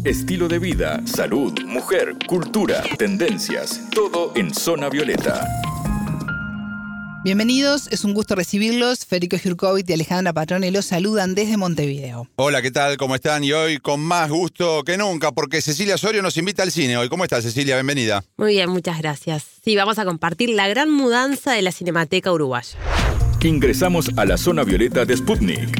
estilo de vida, salud, mujer, cultura, tendencias, todo en Zona Violeta. Bienvenidos, es un gusto recibirlos. Federico Jurkovic y Alejandra Patrone los saludan desde Montevideo. Hola, ¿qué tal? ¿Cómo están? Y hoy con más gusto que nunca, porque Cecilia Osorio nos invita al cine hoy. ¿Cómo estás, Cecilia? Bienvenida. Muy bien, muchas gracias. Sí, vamos a compartir la gran mudanza de la Cinemateca Uruguaya. Ingresamos a la Zona Violeta de Sputnik.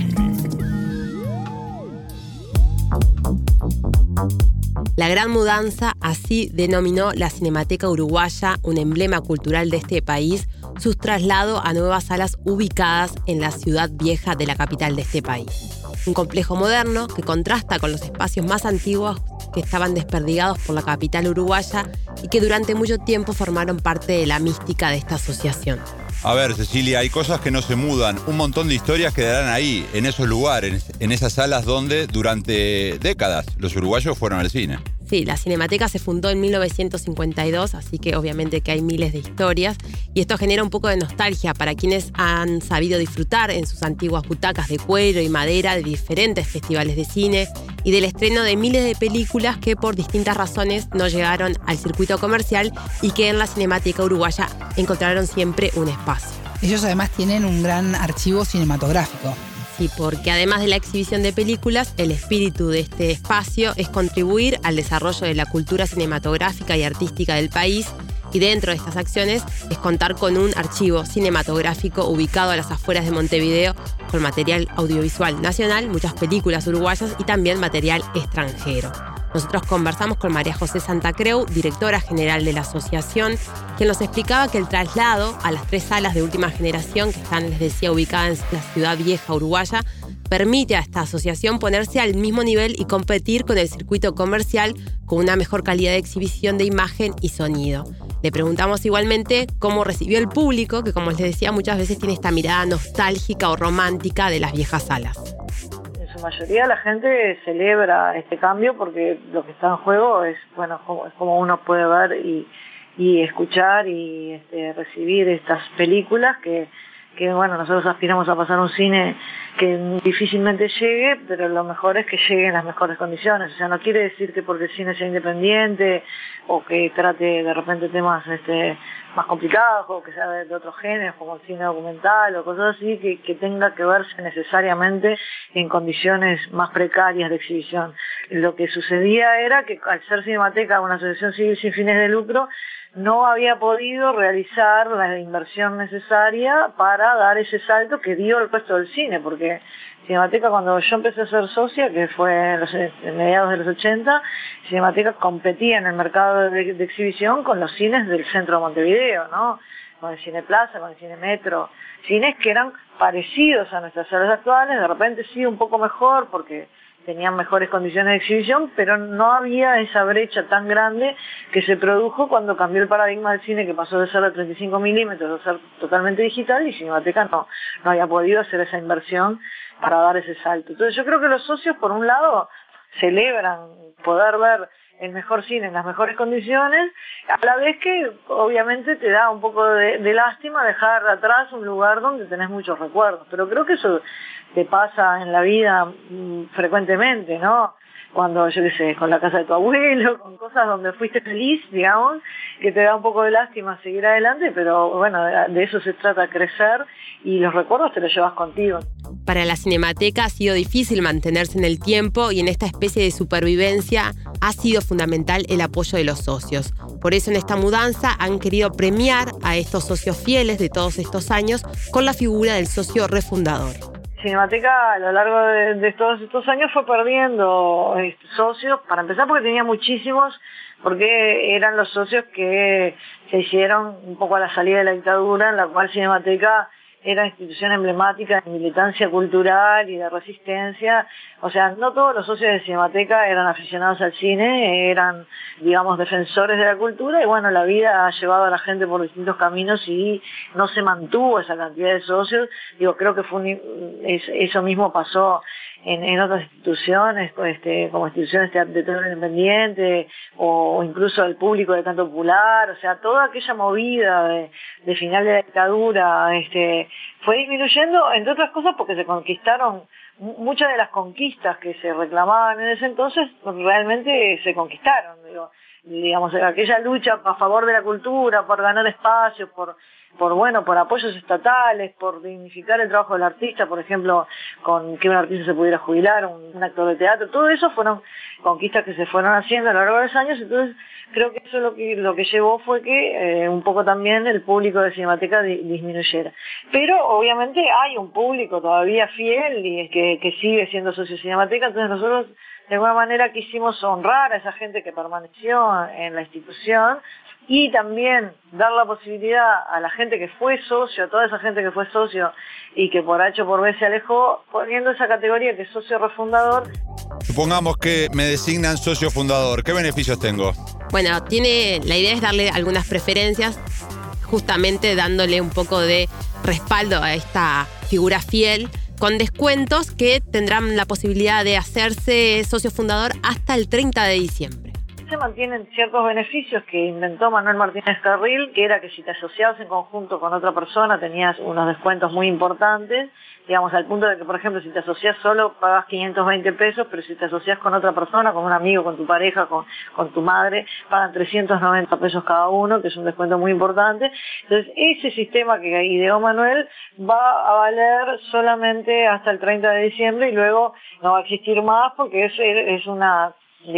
La gran mudanza, así denominó la Cinemateca Uruguaya, un emblema cultural de este país, su traslado a nuevas salas ubicadas en la ciudad vieja de la capital de este país. Un complejo moderno que contrasta con los espacios más antiguos que estaban desperdigados por la capital uruguaya y que durante mucho tiempo formaron parte de la mística de esta asociación. A ver, Cecilia, hay cosas que no se mudan. Un montón de historias quedarán ahí, en esos lugares, en esas salas donde durante décadas los uruguayos fueron al cine. Sí, la Cinemateca se fundó en 1952, así que obviamente que hay miles de historias. Y esto genera un poco de nostalgia para quienes han sabido disfrutar en sus antiguas butacas de cuero y madera de diferentes festivales de cine y del estreno de miles de películas que por distintas razones no llegaron al circuito comercial y que en la Cinemateca Uruguaya encontraron siempre un espacio. Ellos además tienen un gran archivo cinematográfico. Sí, porque además de la exhibición de películas, el espíritu de este espacio es contribuir al desarrollo de la cultura cinematográfica y artística del país, y dentro de estas acciones es contar con un archivo cinematográfico ubicado a las afueras de Montevideo con material audiovisual nacional, muchas películas uruguayas y también material extranjero. Nosotros conversamos con María José Santa Creu, directora general de la asociación, quien nos explicaba que el traslado a las 3 salas de última generación que están, les decía, ubicadas en la ciudad vieja uruguaya, permite a esta asociación ponerse al mismo nivel y competir con el circuito comercial con una mejor calidad de exhibición de imagen y sonido. Le preguntamos igualmente cómo recibió el público, que como les decía muchas veces tiene esta mirada nostálgica o romántica de las viejas salas. En su mayoría la gente celebra este cambio porque lo que está en juego es, bueno, es como uno puede ver y escuchar y recibir estas películas que bueno, nosotros aspiramos a pasar un cine que difícilmente llegue, pero lo mejor es que llegue en las mejores condiciones. O sea, no quiere decir que porque el cine sea independiente o que trate de repente temas más complicados o que sea de otros géneros como el cine documental o cosas así, que tenga que verse necesariamente en condiciones más precarias de exhibición. Lo que sucedía era que al ser Cinemateca una asociación civil sin fines de lucro, no había podido realizar la inversión necesaria para dar ese salto que dio el resto del cine, porque Cinemateca, cuando yo empecé a ser socia, que fue en mediados de los 80, Cinemateca competía en el mercado de exhibición con los cines del centro de Montevideo, ¿no? Con el Cine Plaza, con el Cine Metro, cines que eran parecidos a nuestras salas actuales, de repente sí un poco mejor porque tenían mejores condiciones de exhibición, pero no había esa brecha tan grande que se produjo cuando cambió el paradigma del cine, que pasó de ser de 35 milímetros a ser totalmente digital, y Cinemateca no había podido hacer esa inversión para dar ese salto. Entonces yo creo que los socios, por un lado, celebran poder ver el mejor cine en las mejores condiciones, a la vez que obviamente te da un poco de lástima dejar atrás un lugar donde tenés muchos recuerdos, pero creo que eso te pasa en la vida frecuentemente, ¿no? Cuando, yo qué sé, con la casa de tu abuelo, con cosas donde fuiste feliz, digamos, que te da un poco de lástima seguir adelante, pero bueno, de eso se trata, crecer, y los recuerdos te los llevas contigo. Para la Cinemateca ha sido difícil mantenerse en el tiempo y en esta especie de supervivencia ha sido fundamental el apoyo de los socios. Por eso en esta mudanza han querido premiar a estos socios fieles de todos estos años con la figura del socio refundador. Cinemateca a lo largo de todos estos años fue perdiendo socios, para empezar porque tenía muchísimos, porque eran los socios que se hicieron un poco a la salida de la dictadura, en la cual Cinemateca era institución emblemática de militancia cultural y de resistencia. O sea, no todos los socios de Cinemateca eran aficionados al cine, eran, digamos, defensores de la cultura, y bueno, la vida ha llevado a la gente por distintos caminos y no se mantuvo esa cantidad de socios. Digo, creo que eso mismo pasó en otras instituciones, como instituciones de teatro independiente o incluso el público de canto popular. O sea, toda aquella movida de final de la dictadura fue disminuyendo, entre otras cosas porque se conquistaron muchas de las conquistas que se reclamaban en ese entonces realmente se conquistaron, digamos, aquella lucha a favor de la cultura, por ganar espacios, por apoyos estatales, por dignificar el trabajo del artista, por ejemplo, con que un artista se pudiera jubilar, un actor de teatro, todo eso fueron conquistas que se fueron haciendo a lo largo de los años. Entonces creo que eso lo que llevó fue que un poco también el público de Cinemateca disminuyera. Pero obviamente hay un público todavía fiel y que sigue siendo socio de Cinemateca, entonces nosotros de alguna manera quisimos honrar a esa gente que permaneció en la institución y también dar la posibilidad a la gente que fue socio, a toda esa gente que fue socio y que por H o por B se alejó, poniendo esa categoría que es socio refundador. Supongamos que me designan socio fundador, ¿qué beneficios tengo? Bueno, la idea es darle algunas preferencias, justamente dándole un poco de respaldo a esta figura fiel, con descuentos que tendrán la posibilidad de hacerse socio fundador hasta el 30 de diciembre. Se mantienen ciertos beneficios que inventó Manuel Martínez Carril, que era que si te asociabas en conjunto con otra persona tenías unos descuentos muy importantes, digamos, al punto de que, por ejemplo, si te asocias solo pagas 520 pesos, pero si te asocias con otra persona, con un amigo, con tu pareja, con tu madre, pagan 390 pesos cada uno, que es un descuento muy importante. Entonces, ese sistema que ideó Manuel va a valer solamente hasta el 30 de diciembre y luego no va a existir más porque es una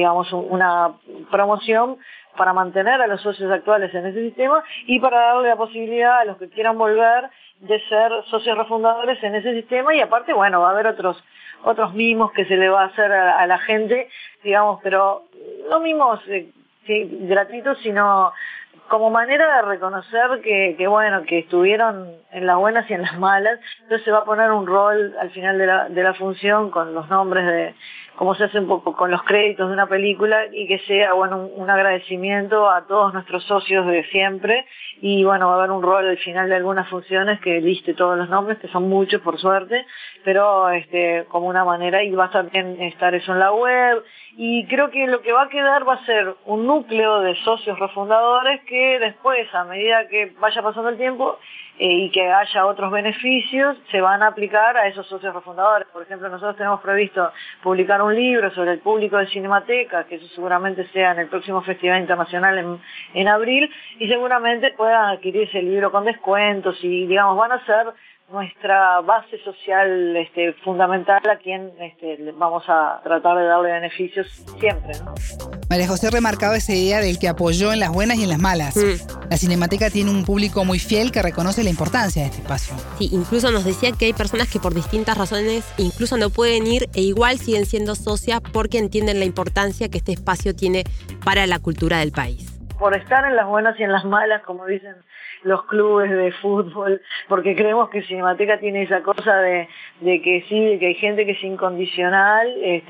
promoción para mantener a los socios actuales en ese sistema y para darle la posibilidad a los que quieran volver de ser socios refundadores en ese sistema. Y aparte, va a haber otros mimos que se le va a hacer a la gente, digamos, pero no mimos gratuitos, sino como manera de reconocer que estuvieron en las buenas y en las malas. Entonces se va a poner un rol al final de la función con los nombres de cómo se hace un poco con los créditos de una película y que sea un agradecimiento a todos nuestros socios de siempre. Y va a haber un rol al final de algunas funciones que liste todos los nombres, que son muchos por suerte, pero como una manera, y va a también estar eso en la web. Y creo que lo que va a quedar va a ser un núcleo de socios refundadores que después, a medida que vaya pasando el tiempo y que haya otros beneficios, se van a aplicar a esos socios refundadores. Por ejemplo, nosotros tenemos previsto publicar un libro sobre el público de Cinemateca, que eso seguramente sea en el próximo Festival Internacional en abril, y seguramente puedan adquirirse el libro con descuentos y, digamos, van a ser nuestra base social fundamental a quien vamos a tratar de darle beneficios siempre, ¿no? María José remarcaba esa idea del que apoyó en las buenas y en las malas. La Cinemateca tiene un público muy fiel que reconoce la importancia de este espacio. Sí, incluso nos decía que hay personas que por distintas razones incluso no pueden ir e igual siguen siendo socias porque entienden la importancia que este espacio tiene para la cultura del país. Por estar en las buenas y en las malas, como dicen los clubes de fútbol, porque creemos que Cinemateca tiene esa cosa de que sí, de que hay gente que es incondicional,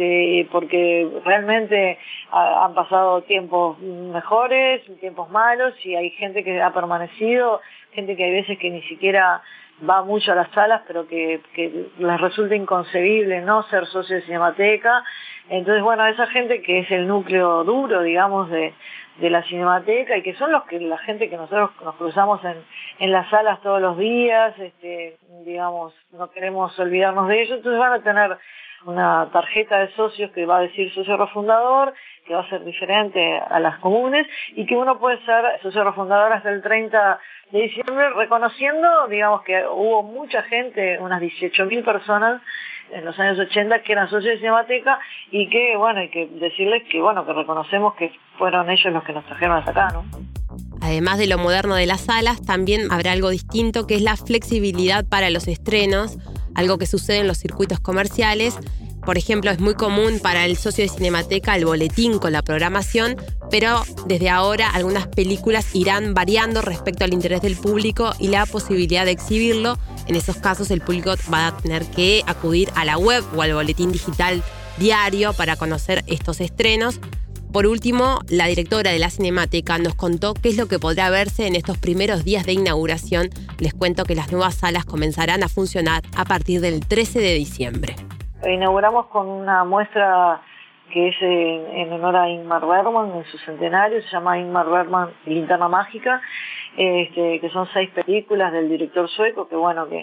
porque realmente han pasado tiempos mejores, tiempos malos, y hay gente que ha permanecido, gente que hay veces que ni siquiera va mucho a las salas, pero que les resulta inconcebible no ser socio de Cinemateca. Entonces, esa gente que es el núcleo duro, digamos, de la Cinemateca, y que son la gente que nosotros nos cruzamos en las salas todos los días, digamos, no queremos olvidarnos de ellos. Entonces van a tener una tarjeta de socios que va a decir socio refundador, que va a ser diferente a las comunes, y que uno puede ser socio refundador hasta el 30 de diciembre, reconociendo, digamos, que hubo mucha gente, unas 18.000 personas en los años 80 que eran socios de Cinemateca, y que, hay que decirles que, que reconocemos que fueron ellos los que nos trajeron hasta acá, ¿no? Además de lo moderno de las salas, también habrá algo distinto, que es la flexibilidad para los estrenos, algo que sucede en los circuitos comerciales. Por ejemplo, es muy común para el socio de Cinemateca el boletín con la programación, pero desde ahora algunas películas irán variando respecto al interés del público y la posibilidad de exhibirlo. En esos casos el público va a tener que acudir a la web o al boletín digital diario para conocer estos estrenos. Por último, la directora de la Cinemateca nos contó qué es lo que podrá verse en estos primeros días de inauguración. Les cuento que las nuevas salas comenzarán a funcionar a partir del 13 de diciembre. Inauguramos con una muestra que es en honor a Ingmar Bergman, en su centenario. Se llama Ingmar Bergman Linterna Mágica, que son 6 películas del director sueco, que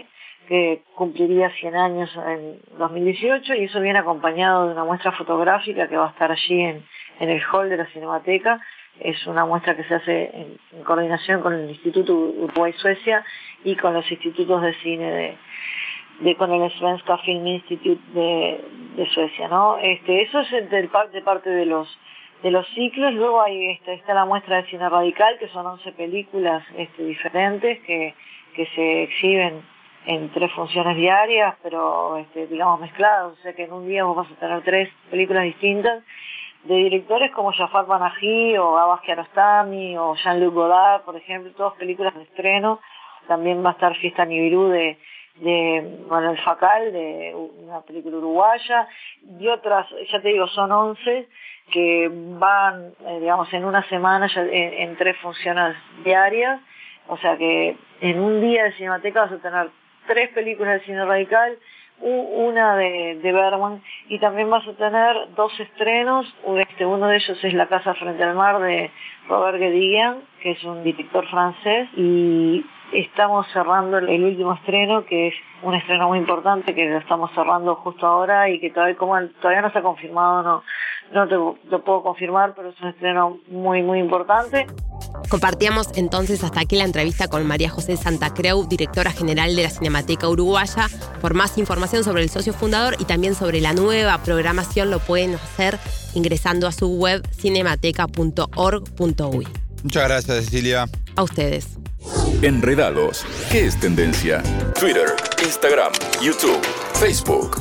que cumpliría 100 años en 2018, y eso viene acompañado de una muestra fotográfica que va a estar allí en el hall de la Cinemateca. Es una muestra que se hace en coordinación con el Instituto Uruguay-Suecia y con los institutos de cine con el Svenska Film Institute de Suecia, ¿no? Eso es de parte de los ciclos. Luego hay está la muestra de cine radical, que son 11 películas diferentes que se exhiben en 3 funciones diarias, pero digamos mezcladas, o sea que en un día vos vas a tener 3 películas distintas de directores como Jafar Panahi o Abbas Kiarostami o Jean-Luc Godard, por ejemplo, todas películas de estreno. También va a estar Fiesta Nibiru de Manuel Facal, de una película uruguaya, y otras, ya te digo, son 11 que van, digamos, en una semana ya en 3 funciones diarias. O sea que en un día de Cinemateca vas a tener 3 películas de cine radical, una de Bergman, y también vas a tener 2 estrenos. Uno de ellos es La casa frente al mar de Robert Guédiguian, que es un director francés, y estamos cerrando el último estreno, que es un estreno muy importante, que lo estamos cerrando justo ahora y que todavía no está confirmado, no te lo puedo confirmar, pero es un estreno muy, muy importante. Compartíamos entonces hasta aquí la entrevista con María José Santa Creu, directora general de la Cinemateca Uruguaya. Por más información sobre el socio fundador y también sobre la nueva programación lo pueden hacer ingresando a su web cinemateca.org.uy. Muchas gracias, Cecilia. A ustedes. Enredados. ¿Qué es tendencia? Twitter, Instagram, YouTube, Facebook.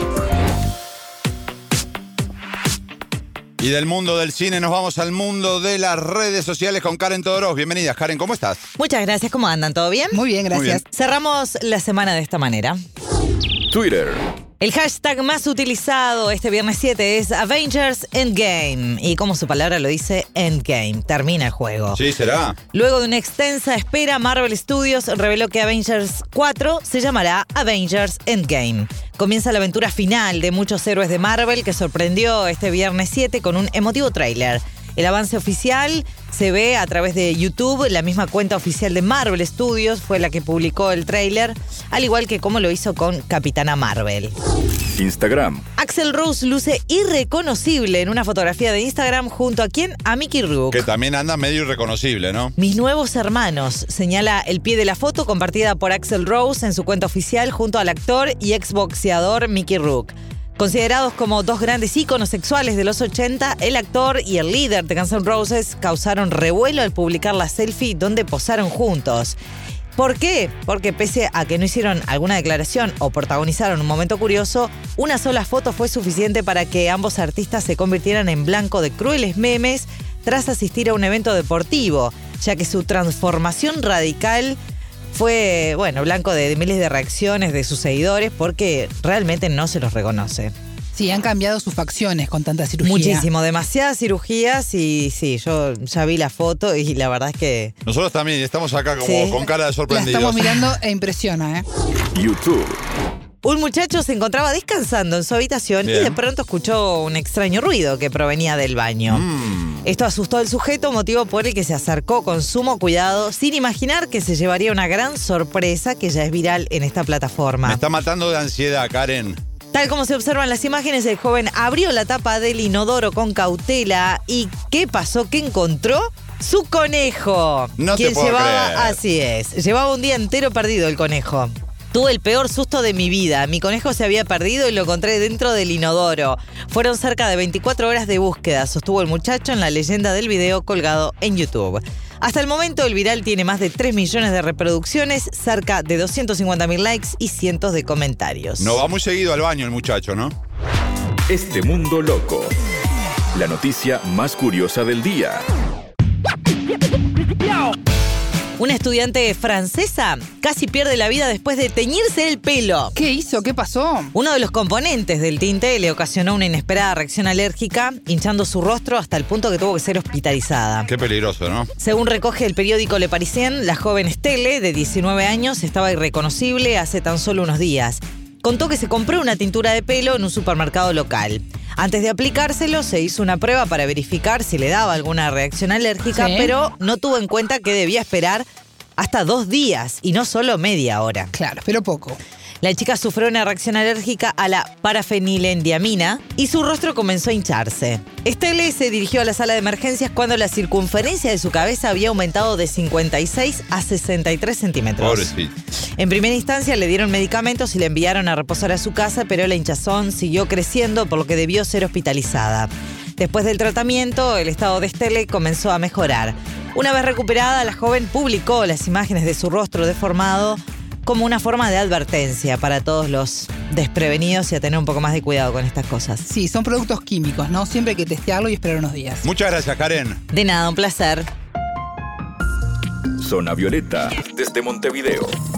Y del mundo del cine nos vamos al mundo de las redes sociales con Karen Todorov. Bienvenidas, Karen, ¿cómo estás? Muchas gracias, ¿cómo andan? ¿Todo bien? Muy bien, gracias. Muy bien. Cerramos la semana de esta manera. Twitter. El hashtag más utilizado este viernes 7 es Avengers Endgame. Y como su palabra lo dice, Endgame. Termina el juego. Sí, ¿será? Luego de una extensa espera, Marvel Studios reveló que Avengers 4 se llamará Avengers Endgame. Comienza la aventura final de muchos héroes de Marvel que sorprendió este viernes 7 con un emotivo tráiler. El avance oficial se ve a través de YouTube. La misma cuenta oficial de Marvel Studios fue la que publicó el tráiler, al igual que como lo hizo con Capitana Marvel. Instagram. Axl Rose luce irreconocible en una fotografía de Instagram junto a ¿quién? A Mickey Rourke. Que también anda medio irreconocible, ¿no? Mis nuevos hermanos, señala el pie de la foto compartida por Axl Rose en su cuenta oficial junto al actor y exboxeador Mickey Rourke. Considerados como 2 grandes íconos sexuales de los 80, el actor y el líder de Guns N' Roses causaron revuelo al publicar la selfie donde posaron juntos. ¿Por qué? Porque pese a que no hicieron alguna declaración o protagonizaron un momento curioso, una sola foto fue suficiente para que ambos artistas se convirtieran en blanco de crueles memes tras asistir a un evento deportivo, ya que su transformación radical fue, blanco de miles de reacciones de sus seguidores porque realmente no se los reconoce. Sí, han cambiado sus facciones con tanta cirugía. Muchísimo, demasiadas cirugías y sí, yo ya vi la foto y la verdad es que... Nosotros también estamos acá como con cara de La sorprendidos. estamos mirando e impresiona, ¿eh? YouTube. Un muchacho se encontraba descansando en su habitación Bien. y de pronto escuchó un extraño ruido que provenía del baño. Esto asustó al sujeto, motivo por el que se acercó con sumo cuidado, sin imaginar que se llevaría una gran sorpresa que ya es viral en esta plataforma. Me está matando de ansiedad, Karen. Tal como se observan las imágenes, el joven abrió la tapa del inodoro con cautela y ¿qué pasó? ¿Qué encontró? ¡Su conejo! No te Quien puedo llevaba, creer. así es, llevaba un día entero perdido el conejo. Tuve el peor susto de mi vida. Mi conejo se había perdido y lo encontré dentro del inodoro. Fueron cerca de 24 horas de búsqueda, sostuvo el muchacho en la leyenda del video colgado en YouTube. Hasta el momento, el viral tiene más de 3 millones de reproducciones, cerca de 250.000 likes y cientos de comentarios. No va muy seguido al baño el muchacho, ¿no? Este mundo loco. La noticia más curiosa del día. Una estudiante francesa casi pierde la vida después de teñirse el pelo. ¿Qué hizo? ¿Qué pasó? Uno de los componentes del tinte le ocasionó una inesperada reacción alérgica, hinchando su rostro hasta el punto que tuvo que ser hospitalizada. Qué peligroso, ¿no? Según recoge el periódico Le Parisien, la joven Estelle, de 19 años, estaba irreconocible hace tan solo unos días. Contó que se compró una tintura de pelo en un supermercado local. Antes de aplicárselo, se hizo una prueba para verificar si le daba alguna reacción alérgica, Sí. pero no tuvo en cuenta que debía esperar hasta 2 días y no solo media hora. Claro, pero poco. La chica sufrió una reacción alérgica a la parafenilendiamina y su rostro comenzó a hincharse. Stelle se dirigió a la sala de emergencias cuando la circunferencia de su cabeza había aumentado de 56 a 63 centímetros. Pobrecito. En primera instancia le dieron medicamentos y la enviaron a reposar a su casa, pero la hinchazón siguió creciendo, por lo que debió ser hospitalizada. Después del tratamiento, el estado de Stelle comenzó a mejorar. Una vez recuperada, la joven publicó las imágenes de su rostro deformado como una forma de advertencia para todos los desprevenidos y a tener un poco más de cuidado con estas cosas. Sí, son productos químicos, ¿no? Siempre hay que testearlo y esperar unos días. Muchas gracias, Karen. De nada, un placer. Zona Violeta, desde Montevideo.